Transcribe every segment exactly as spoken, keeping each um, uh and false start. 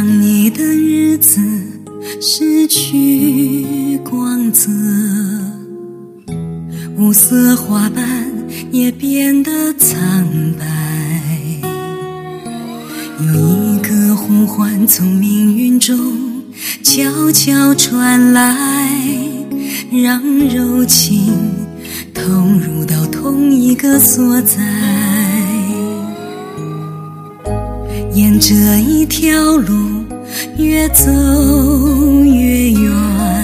当你的日子失去光泽，五色花瓣也变得苍白，有一个呼唤从命运中悄悄传来，让柔情投入到同一个所在。沿着一条路越走越远，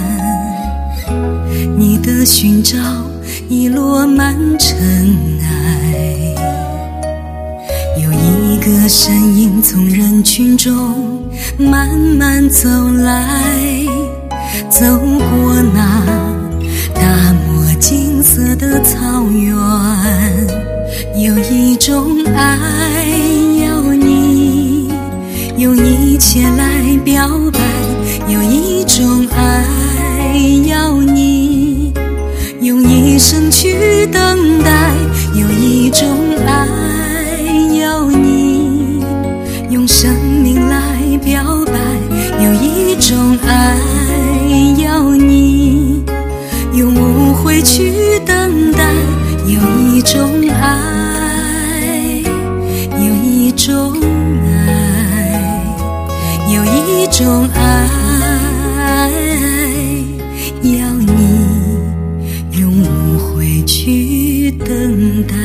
你的寻找已落满尘埃，有一个身影从人群中慢慢走来，走过那大漠金色的草原，有一种爱要你用一切来表白，有一种爱要你用一生去等待，有一种爱要你用生命来表白，有一种爱要你用无悔去等待，有一种爱，有一种爱，有一种爱要你用无悔去等待。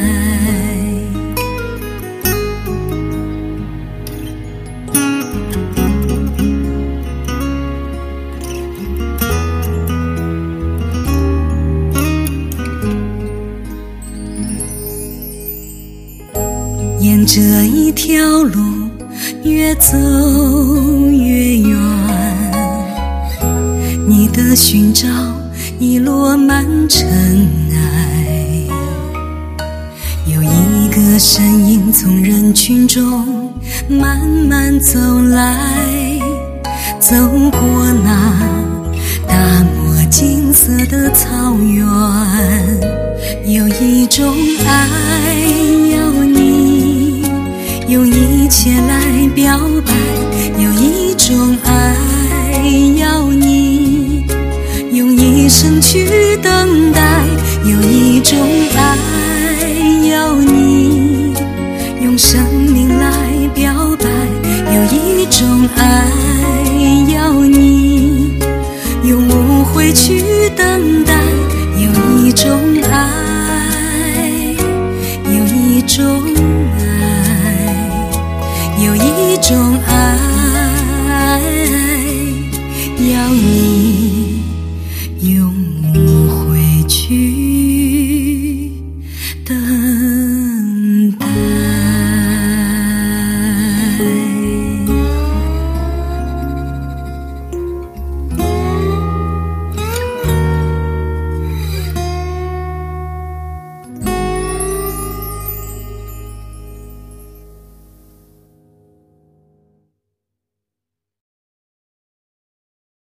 沿着一条路越走越远，你的寻找已落满尘埃，有一个身影从人群中慢慢走来，走过那大漠金色的草原，有一种爱要你用一切来表白，有一种爱要你用一生去等待，有一种爱要你用生命来表白，有一种爱要你用无悔去等待，有一种爱，有一种爱，有一种爱